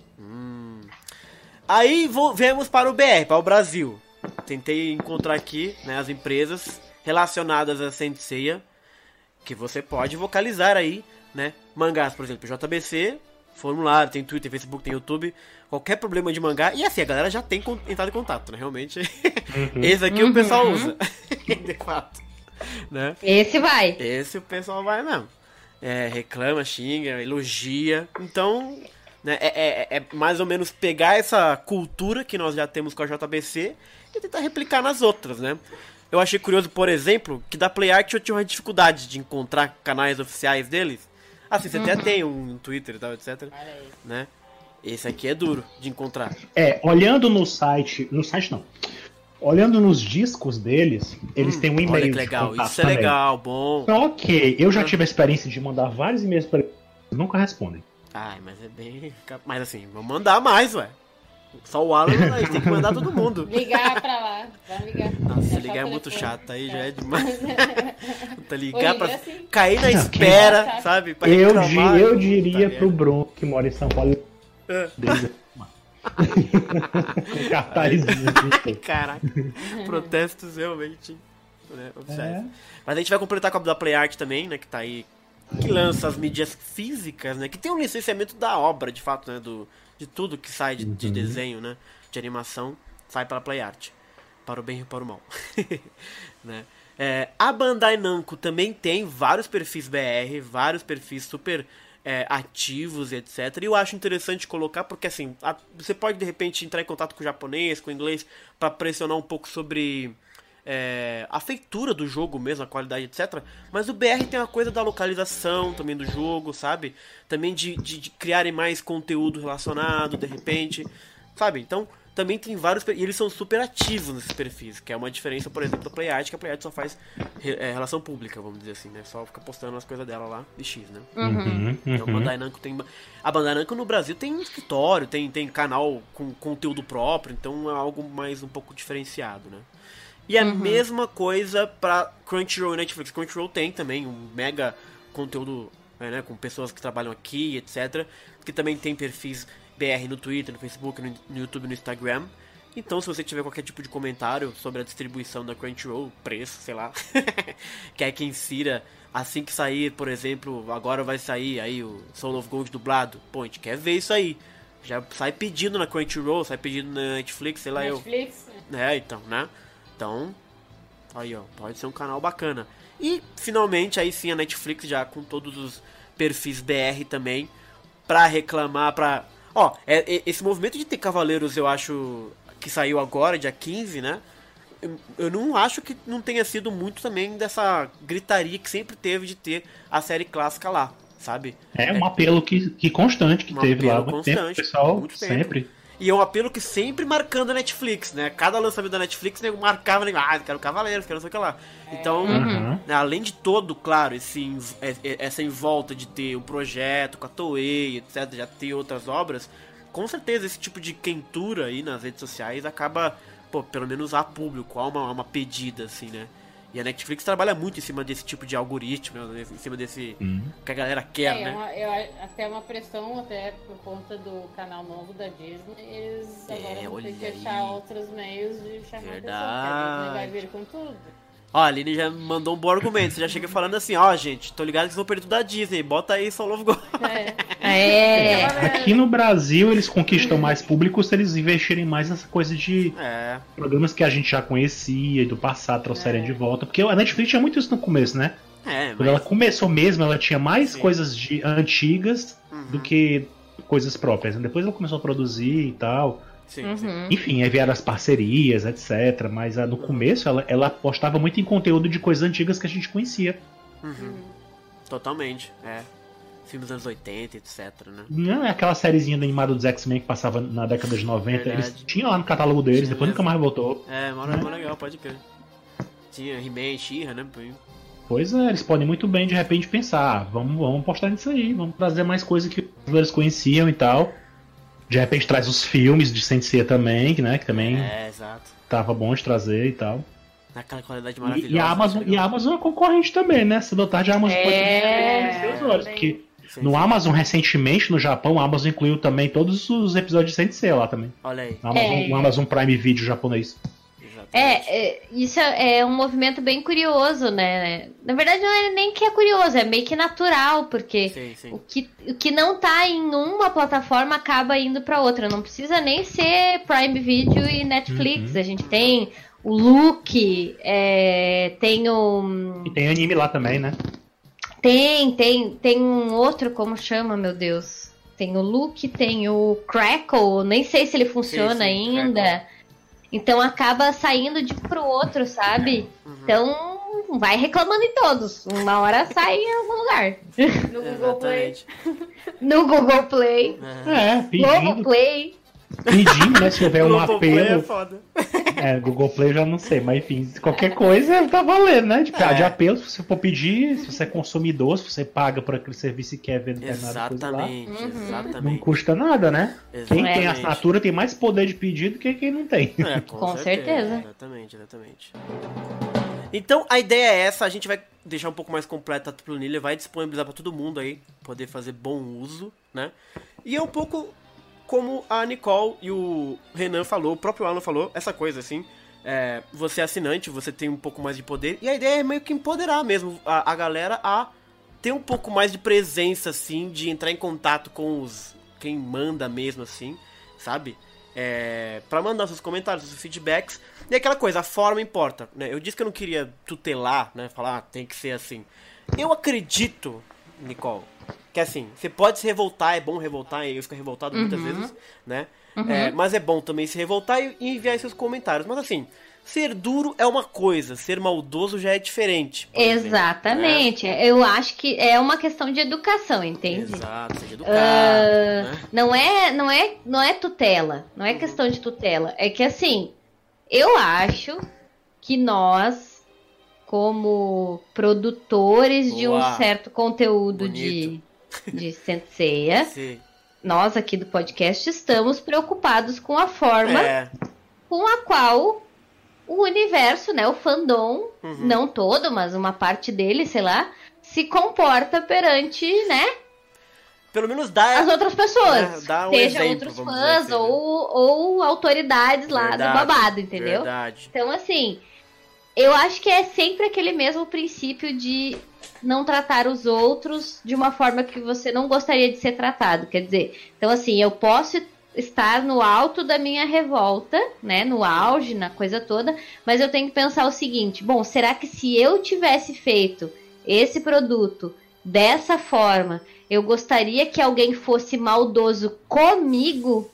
Speaker 2: Aí viemos para o BR, para o Brasil. Tentei encontrar aqui, né, as empresas relacionadas a Saint Seiya, que você pode vocalizar aí, né? Mangás, por exemplo, JBC, formulário, tem Twitter, Facebook, tem YouTube, qualquer problema de mangá. E assim, a galera já tem entrado em contato, né? Realmente, esse aqui o pessoal usa, de fato, né? Esse o pessoal vai mesmo. Reclama, xinga, elogia. Então, né, é mais ou menos pegar essa cultura que nós já temos com a JBC e tentar replicar nas outras, né? eu achei curioso, por exemplo, que da PlayArt eu tinha uma dificuldade de encontrar canais oficiais deles. Assim, você até tem um Twitter e tal, etc. Né? Esse aqui é duro de encontrar.
Speaker 4: Olhando no site não. Olhando nos discos deles, eles têm um e-mail.
Speaker 2: Olha que legal, isso é legal, bom.
Speaker 4: Só que eu já tive a experiência de mandar vários e-mails para eles, nunca respondem.
Speaker 2: Ai, mas é bem... Mas assim, vamos mandar mais, ué. Só o Alan, a gente tem que mandar todo mundo.
Speaker 5: Ligar pra lá, vamos ligar.
Speaker 2: Nossa, ligar é muito chato, aí já é demais. Ligar pra
Speaker 5: assim,
Speaker 2: cair na espera, sabe? Pra reclamar.
Speaker 4: Eu diria pro Bruno, que mora em São Paulo, com cartazinho.
Speaker 2: Caraca, protestos realmente, né, oficiais. Mas a gente vai completar com a da PlayArt também, né, que tá aí, que lança as mídias físicas, né, que tem um licenciamento da obra, de fato, né, de tudo que sai de desenho, né, de animação, sai para a PlayArt, para o bem e para o mal. Né? A Bandai Namco também tem vários perfis BR, vários perfis super ativos e etc. E eu acho interessante colocar, porque assim, você pode de repente entrar em contato com o japonês, com o inglês, para pressionar um pouco sobre a feitura do jogo mesmo, a qualidade, etc. Mas o BR tem uma coisa da localização também do jogo, sabe? Também de criarem mais conteúdo relacionado, de repente, sabe? Então, também tem vários... E eles são super ativos nesses perfis, que é uma diferença, por exemplo, da PlayArt, que a PlayArt só faz relação pública, vamos dizer assim, né? Só fica postando as coisas dela lá, de X, né? Então, a Bandai Namco tem... A Bandai Namco no Brasil tem escritório, tem canal com conteúdo próprio, então é algo mais um pouco diferenciado, né? E a mesma coisa pra Crunchyroll e Netflix. Crunchyroll tem também um mega conteúdo, né, com pessoas que trabalham aqui, etc. Que também tem perfis BR no Twitter, no Facebook, no YouTube, no Instagram. Então, se você tiver qualquer tipo de comentário sobre a distribuição da Crunchyroll, preço, sei lá, quer que insira assim que sair, por exemplo, agora vai sair aí o Soul of Gold dublado. Pô, a gente quer ver isso aí. Já sai pedindo na Crunchyroll, sai pedindo na Netflix, sei lá.
Speaker 5: Netflix?
Speaker 2: Então, né? Então, aí ó, pode ser um canal bacana. E, finalmente, aí sim a Netflix já com todos os perfis BR também, pra reclamar, pra... Ó, esse movimento de ter Cavaleiros, eu acho que saiu agora, dia 15, né? Eu não acho que não tenha sido muito também dessa gritaria que sempre teve de ter a série clássica lá, sabe?
Speaker 4: Um apelo que constante que teve lá.
Speaker 2: Muito tempo, o
Speaker 4: pessoal
Speaker 2: muito
Speaker 4: sempre...
Speaker 2: Tempo. E é um apelo que sempre marcando a Netflix, né? Cada lançamento da Netflix, né, marcava, né? Quero Cavaleiros, quero não sei o que lá. Então, além de todo, claro, essa envolta de ter um projeto com a Toei, etc., já ter outras obras, com certeza esse tipo de quentura aí nas redes sociais acaba, pelo menos a público, há uma pedida, assim, né? E a Netflix trabalha muito em cima desse tipo de algoritmo, né? Em cima desse que a galera quer, né?
Speaker 5: Até uma pressão, até por conta do canal novo da Disney, eles agora vão ter que achar outros meios de chamar a atenção, porque a Disney vai vir com tudo.
Speaker 2: Ó, a Aline já mandou um bom argumento. Você já chega falando assim, ó, gente, tô ligado que vocês vão perder tudo da Disney. Bota aí Soul of Gold.
Speaker 4: Aqui no Brasil eles conquistam mais público se eles investirem mais nessa coisa de programas que a gente já conhecia e do passado trouxerem de volta. Porque a Netflix tinha muito isso no começo, né? Quando ela começou mesmo, ela tinha mais coisas antigas do que coisas próprias. Depois ela começou a produzir e tal.
Speaker 2: Sim.
Speaker 4: Enfim, aí vieram as parcerias, etc. Mas no começo ela apostava muito em conteúdo de coisas antigas que a gente conhecia.
Speaker 2: Totalmente, filmes dos anos 80, etc, né?
Speaker 4: Não, é aquela sériezinha animada dos X-Men que passava na década de 90.
Speaker 2: Verdade.
Speaker 4: Eles tinham lá no catálogo deles, depois nunca mais voltou.
Speaker 2: Mó legal, pode crer. Tinha He-Man, She-Ra, né?
Speaker 4: Pois é, eles podem muito bem de repente pensar, vamos apostar nisso aí, vamos trazer mais coisa que os brasileiros conheciam e tal. De repente traz os filmes de Sensei também, né? Que também
Speaker 2: exato.
Speaker 4: Tava bom de trazer e tal.
Speaker 2: Naquela qualidade maravilhosa.
Speaker 4: E a Amazon é concorrente também, né? Se notar, a Amazon pode ter seus olhos. Porque no Amazon, recentemente, no Japão, a Amazon incluiu também todos os episódios de Sensei lá também.
Speaker 2: Olha aí.
Speaker 4: O Amazon Prime Video japonês.
Speaker 3: Isso é um movimento bem curioso, né? Na verdade, não é nem que é curioso, é meio que natural, porque o que não tá em uma plataforma acaba indo pra outra. Não precisa nem ser Prime Video e Netflix. A gente tem o Look, tem o...
Speaker 4: E tem anime lá também, né?
Speaker 3: Tem um outro, como chama, meu Deus? Tem o Look, tem o Crackle, nem sei se ele funciona ainda. Crackle. Então acaba saindo de um pro outro, sabe? Então vai reclamando em todos. Uma hora sai em algum lugar.
Speaker 5: No Google Play.
Speaker 3: No Google Play.
Speaker 4: Pedindo.
Speaker 3: Play.
Speaker 4: Pedindo, né? Se tiver um
Speaker 2: Google Play
Speaker 4: apelo.
Speaker 2: é foda.
Speaker 4: Google Play eu já não sei, mas enfim, qualquer coisa tá valendo, né? De apelo, se você for pedir, se você é consumidor, se você paga por aquele serviço e quer ver determinada coisa lá.
Speaker 2: Exatamente.
Speaker 4: Não custa nada, né?
Speaker 2: Exatamente.
Speaker 4: Quem tem assinatura tem mais poder de pedido que quem não tem.
Speaker 3: Com certeza.
Speaker 2: Exatamente. Então a ideia é essa, a gente vai deixar um pouco mais completa a planilha, vai disponibilizar pra todo mundo aí, poder fazer bom uso, né? E é um pouco como a Nicole e o Renan falou, o próprio Alan falou, essa coisa assim, você é assinante, você tem um pouco mais de poder, e a ideia é meio que empoderar mesmo a galera a ter um pouco mais de presença, assim, de entrar em contato com quem manda mesmo, assim, sabe? Pra mandar seus comentários, seus feedbacks, e aquela coisa, a forma importa, né? Eu disse que eu não queria tutelar, né, falar, tem que ser assim. Eu acredito, Nicole, que assim, você pode se revoltar, é bom revoltar, eu fico revoltado muitas vezes, né? Mas é bom também se revoltar e enviar seus comentários. Mas assim, ser duro é uma coisa, ser maldoso já é diferente.
Speaker 3: Exatamente. Exemplo, né? Eu acho que é uma questão de educação, entende?
Speaker 2: Exato, seja educado. Né?
Speaker 3: Não é tutela, não é questão de tutela. É que assim, eu acho que nós, como produtores de um certo conteúdo de Senseiya, nós aqui do podcast estamos preocupados com a forma com a qual o universo, né, o fandom, não todo, mas uma parte dele, sei lá, se comporta perante, né,
Speaker 2: pelo menos dá
Speaker 3: as outras pessoas,
Speaker 2: dá um
Speaker 3: seja
Speaker 2: exemplo,
Speaker 3: outros fãs assim, ou autoridades lá do babado, entendeu?
Speaker 2: Verdade.
Speaker 3: Então, assim, eu acho que é sempre aquele mesmo princípio de não tratar os outros de uma forma que você não gostaria de ser tratado. Quer dizer, então assim, eu posso estar no alto da minha revolta, né, no auge, na coisa toda, mas eu tenho que pensar o seguinte, bom, será que se eu tivesse feito esse produto dessa forma, eu gostaria que alguém fosse maldoso comigo?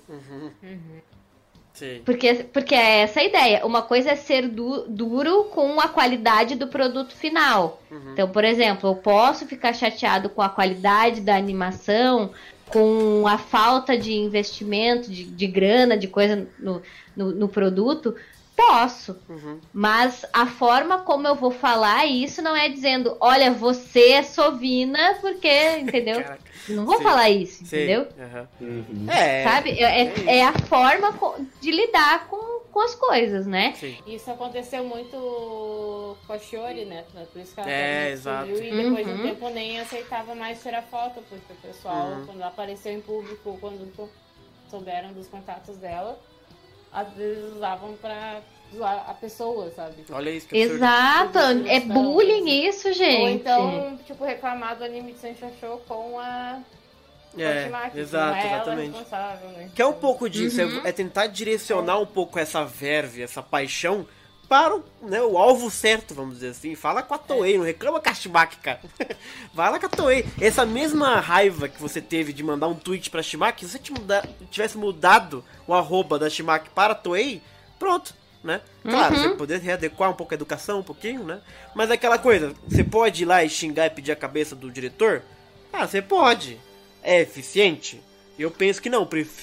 Speaker 2: Sim.
Speaker 3: Porque é essa a ideia. Uma coisa é ser duro com a qualidade do produto final. Então, por exemplo, eu posso ficar chateado com a qualidade da animação, com a falta de investimento, de grana, de coisa no produto. Posso. Mas a forma como eu vou falar isso não é dizendo, olha, você é sovina, porque, entendeu?
Speaker 2: Caraca.
Speaker 3: Não vou falar isso, entendeu? Sabe? É a forma de lidar com as coisas, né?
Speaker 2: Sim.
Speaker 5: Isso aconteceu muito com a Shiori, né? Por isso que ela
Speaker 2: exato.
Speaker 5: E depois de um tempo nem aceitava mais tirar foto, porque o pessoal, quando ela apareceu em público, quando souberam dos contatos dela, às vezes usavam pra zoar a pessoa, sabe?
Speaker 2: Olha isso, que
Speaker 3: exato, é bullying isso, gente.
Speaker 5: Ou então, tipo, reclamar do anime de Sensha Show com a Shimaki,
Speaker 2: exato, exatamente. Né? Que é um pouco disso, é tentar direcionar um pouco essa verve, essa paixão para o alvo certo, vamos dizer assim. Fala com a Toei, não reclama com a Shimaki, cara. Vai lá com a Toei. Essa mesma raiva que você teve de mandar um tweet pra Shimaki, se você tivesse mudado o arroba da Shimaki para a Toei, pronto, né? Claro, você poderia readequar um pouco a educação, um pouquinho, né? Mas é aquela coisa, você pode ir lá e xingar e pedir a cabeça do diretor? Ah, você pode. É eficiente? Eu penso que não,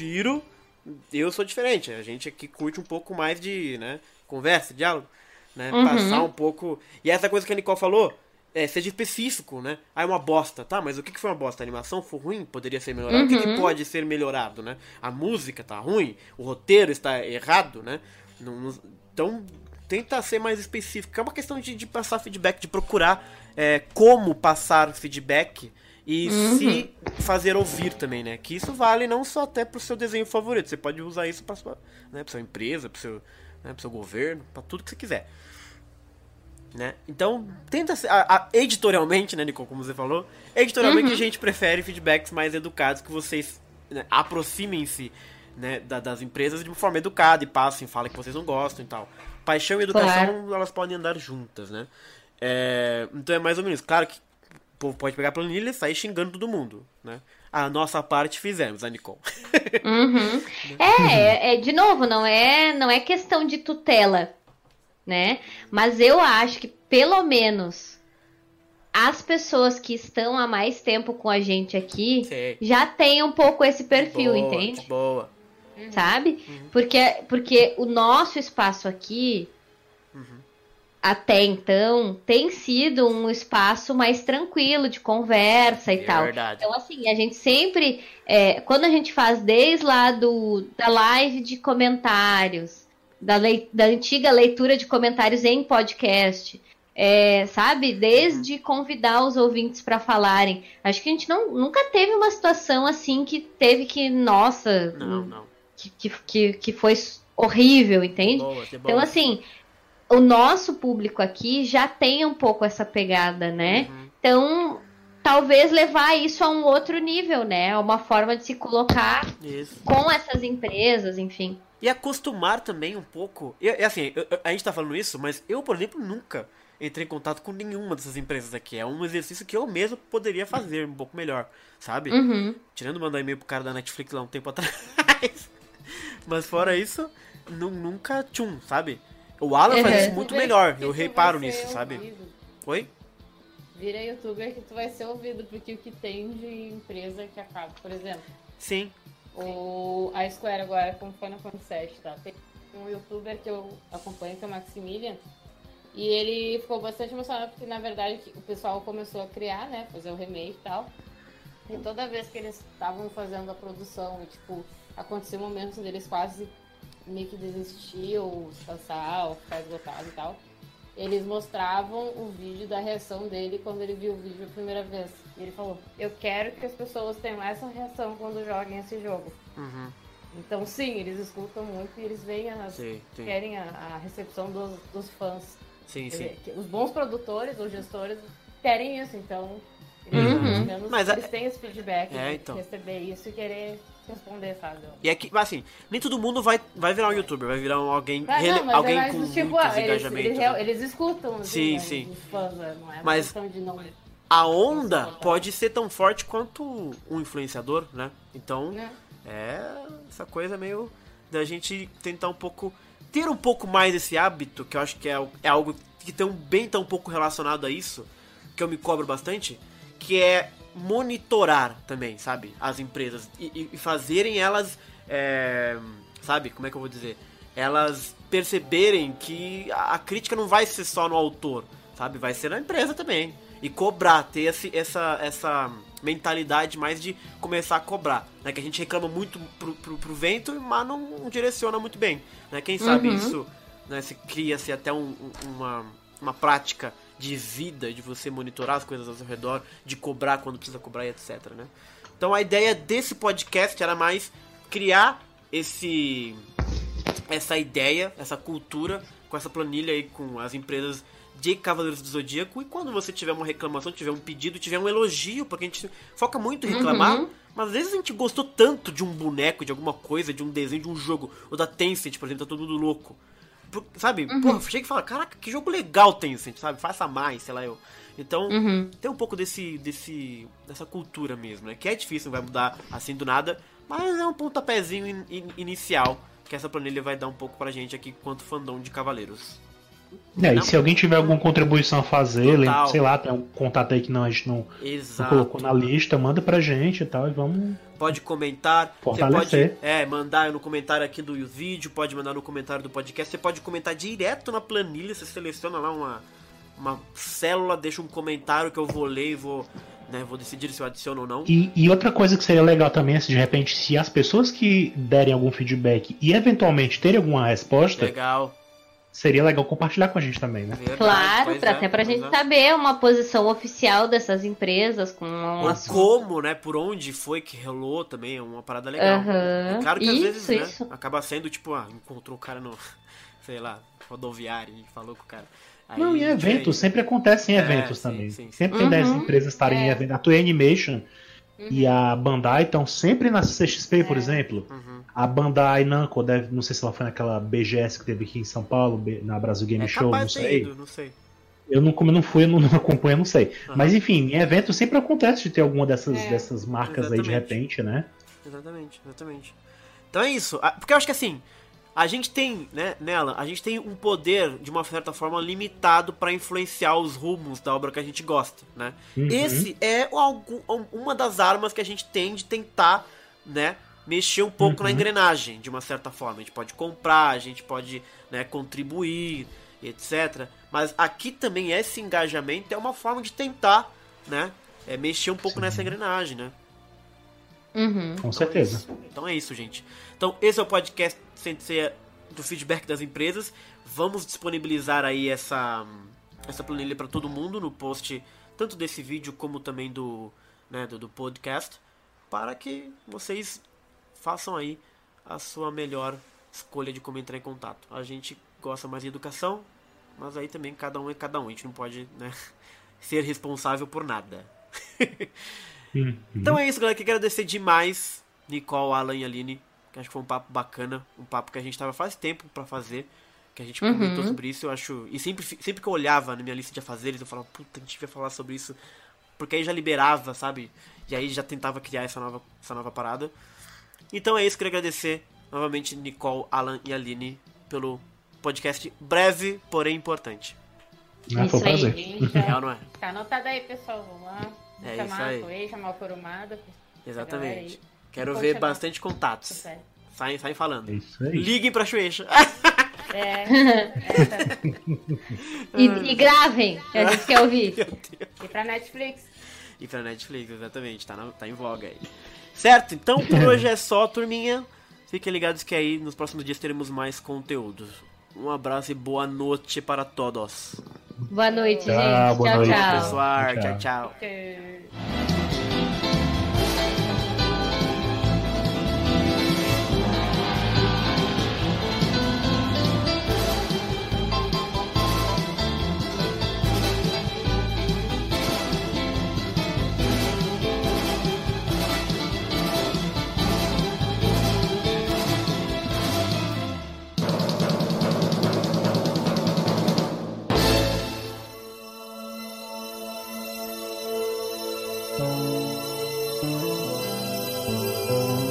Speaker 2: eu sou diferente, a gente aqui curte um pouco mais de, né, conversa, diálogo, né, passar um pouco, e essa coisa que a Nicole falou, seja específico, né, é uma bosta, tá, mas o que foi uma bosta? A animação foi ruim? Poderia ser melhorado? O que pode ser melhorado, né, a música tá ruim, o roteiro está errado, né, então tenta ser mais específico, é uma questão de passar feedback, de procurar como passar feedback e se fazer ouvir também, né? Que isso vale não só até pro seu desenho favorito. Você pode usar isso pra sua, né, pra sua empresa, pro seu governo, pra tudo que você quiser. Né? Então, tenta editorialmente, né, Nicole, como você falou, editorialmente a gente prefere feedbacks mais educados, que vocês, né, aproximem-se, né, das empresas de uma forma educada e passem, falem que vocês não gostam e tal. Paixão e educação, elas podem andar juntas, né? Então é mais ou menos. Claro que O povo pode pegar a planilha e sair xingando todo mundo, né? A nossa parte fizemos, a Nicole.
Speaker 3: De novo, não é questão de tutela, né? Mas eu acho que, pelo menos, as pessoas que estão há mais tempo com a gente aqui já têm um pouco esse perfil, entende?
Speaker 2: Boa.
Speaker 3: Sabe? Porque o nosso espaço aqui, até então, tem sido um espaço mais tranquilo, de conversa e tal.
Speaker 2: Verdade.
Speaker 3: Então, assim, a gente sempre, quando a gente faz desde lá da live de comentários, da antiga leitura de comentários em podcast, sabe? Desde convidar os ouvintes para falarem. Acho que a gente nunca teve uma situação assim que teve que, nossa...
Speaker 2: Não.
Speaker 3: Que foi horrível, entende?
Speaker 2: Boa.
Speaker 3: Então, assim, o nosso público aqui já tem um pouco essa pegada, né? Então, talvez levar isso a um outro nível, né? Uma forma de se colocar com essas empresas, enfim.
Speaker 2: E acostumar também um pouco... assim, a gente tá falando isso, mas eu, por exemplo, nunca entrei em contato com nenhuma dessas empresas aqui. É um exercício que eu mesmo poderia fazer um pouco melhor, sabe? Tirando mandar e-mail pro cara da Netflix lá um tempo atrás... Mas fora isso, nunca sabe? O Alan faz isso muito melhor, eu reparo nisso, sabe?
Speaker 5: Ouvido.
Speaker 2: Oi?
Speaker 5: Vira youtuber que tu vai ser ouvido, porque o que tem de empresa que acaba, por exemplo.
Speaker 2: Sim.
Speaker 5: A Square agora com Final Fantasy VII, tá? Tem um youtuber que eu acompanho, que é o Maximilian, e ele ficou bastante emocionado porque, na verdade, o pessoal começou a criar, né? Fazer o remake e tal. E toda vez que eles estavam fazendo a produção, e, tipo, aconteceu momentos deles quase meio que desistir ou descansar ou ficar esgotado e tal. Eles mostravam o vídeo da reação dele quando ele viu o vídeo a primeira vez. E ele falou, eu quero que as pessoas tenham essa reação quando joguem esse jogo. Então sim, eles escutam muito e eles veem querem a recepção dos fãs.
Speaker 2: Sim.
Speaker 5: Os bons produtores ou gestores querem isso, então eles têm esse feedback de receber isso e querer responder, sabe?
Speaker 2: E é que, assim, nem todo mundo vai virar um youtuber, vai virar alguém com muitos engajamentos.
Speaker 5: Eles escutam os fãs, não é uma questão de não...
Speaker 2: A onda pode ser tão forte quanto um influenciador, né? Então, essa coisa meio da gente tentar ter um pouco mais esse hábito, que eu acho que é algo que também tá um pouco relacionado a isso, que eu me cobro bastante, que é monitorar também, sabe? As empresas e fazerem elas, sabe? Como é que eu vou dizer? Elas perceberem que a crítica não vai ser só no autor, sabe? Vai ser na empresa também. E cobrar, ter essa mentalidade mais de começar a cobrar, né? Que a gente reclama muito pro vento, mas não direciona muito bem, né? Quem sabe isso, né, se cria-se até uma prática de vida, de você monitorar as coisas ao seu redor, de cobrar quando precisa cobrar e etc, né? Então a ideia desse podcast era mais criar essa ideia, essa cultura, com essa planilha aí, com as empresas de Cavaleiros do Zodíaco, e quando você tiver uma reclamação, tiver um pedido, tiver um elogio, porque a gente foca muito em reclamar, mas às vezes a gente gostou tanto de um boneco, de alguma coisa, de um desenho, de um jogo, ou da Tencent, por exemplo, tá todo mundo louco. Sabe? Porra, chega e fala, caraca, que jogo legal Tencent, sabe? Faça mais, sei lá eu. Então, tem um pouco dessa cultura mesmo, né? Que é difícil, não vai mudar assim do nada, mas é um pontapézinho inicial que essa planilha vai dar um pouco pra gente aqui, quanto fandom de Cavaleiros.
Speaker 4: E se alguém tiver alguma contribuição a fazer, sei lá, tem um contato aí que a gente não colocou na lista, manda pra gente e tal, e vamos...
Speaker 2: Pode comentar,
Speaker 4: fortalecer.
Speaker 2: Você pode mandar no comentário aqui do vídeo, pode mandar no comentário do podcast, você pode comentar direto na planilha, você seleciona lá uma célula, deixa um comentário que eu vou ler e vou decidir se eu adiciono ou não.
Speaker 4: E outra coisa que seria legal também, de repente, se as pessoas que derem algum feedback e eventualmente terem alguma resposta...
Speaker 2: Legal.
Speaker 4: Seria legal compartilhar com a gente também, né?
Speaker 2: Verdade,
Speaker 3: claro, até pra gente saber uma posição oficial dessas empresas com um assunto.
Speaker 2: Como, né? Por onde foi que rolou também, é uma parada legal. É claro que às vezes, né? Acaba sendo, tipo, encontrou o cara no, sei lá, rodoviário e falou com o cara. Aí,
Speaker 4: não, em eventos, sempre acontece em eventos também. Sim. Sempre tem 10 empresas estarem em eventos. A Toei Animation e a Bandai estão sempre na CXP, por exemplo. A Bandai Namco não sei se ela foi naquela BGS que teve aqui em São Paulo, na Brasil Game Show, não sei.
Speaker 2: Não sei.
Speaker 4: Como eu não fui, eu não acompanho, eu não sei. Mas enfim, em evento sempre acontece de ter alguma dessas marcas aí de repente, né?
Speaker 2: Exatamente. Então é isso. Porque eu acho que assim, a gente tem, né, a gente tem um poder, de uma certa forma, limitado para influenciar os rumos da obra que a gente gosta, né? Esse é uma das armas que a gente tem de tentar, né, mexer um pouco na engrenagem, de uma certa forma. A gente pode comprar, a gente pode, né, contribuir, etc. Mas aqui também esse engajamento é uma forma de tentar, né, mexer um pouco nessa engrenagem, né?
Speaker 4: Com certeza.
Speaker 2: Então é isso, gente. Então esse é o podcast Sensei do feedback das empresas. Vamos disponibilizar aí essa planilha para todo mundo no post, tanto desse vídeo como também do podcast, para que vocês façam aí a sua melhor escolha de como entrar em contato. A gente gosta mais de educação, mas aí também cada um é cada um. A gente não pode, né, ser responsável por nada. Então é isso, galera. Que quero agradecer demais Nicole, Alan e Aline, que acho que foi um papo bacana, um papo que a gente tava faz tempo pra fazer, que a gente comentou sobre isso. Eu acho, e sempre que eu olhava na minha lista de afazeres, eu falava, puta, a gente vai falar sobre isso, porque aí já liberava, sabe? E aí já tentava criar essa nova parada. Então é isso, queria agradecer novamente Nicole, Alan e Aline pelo podcast breve, porém importante.
Speaker 4: Foi um prazer.
Speaker 2: Legal, não é?
Speaker 5: Tá anotado aí, pessoal. Vamos lá. Chamar a Coei, chamar o Corumada.
Speaker 2: Exatamente. Quero ver bastante contatos. Saem falando.
Speaker 4: É isso aí.
Speaker 2: Liguem pra Shueisha.
Speaker 3: E gravem, que a gente quer ouvir.
Speaker 5: E pra Netflix.
Speaker 2: Exatamente. Tá em voga aí. Certo? Então por hoje é só, turminha. Fiquem ligados que aí nos próximos dias teremos mais conteúdo. Um abraço e boa noite para todos.
Speaker 3: Boa noite, gente. Tchau, tchau.
Speaker 2: Pessoal, tchau.
Speaker 4: Tchau.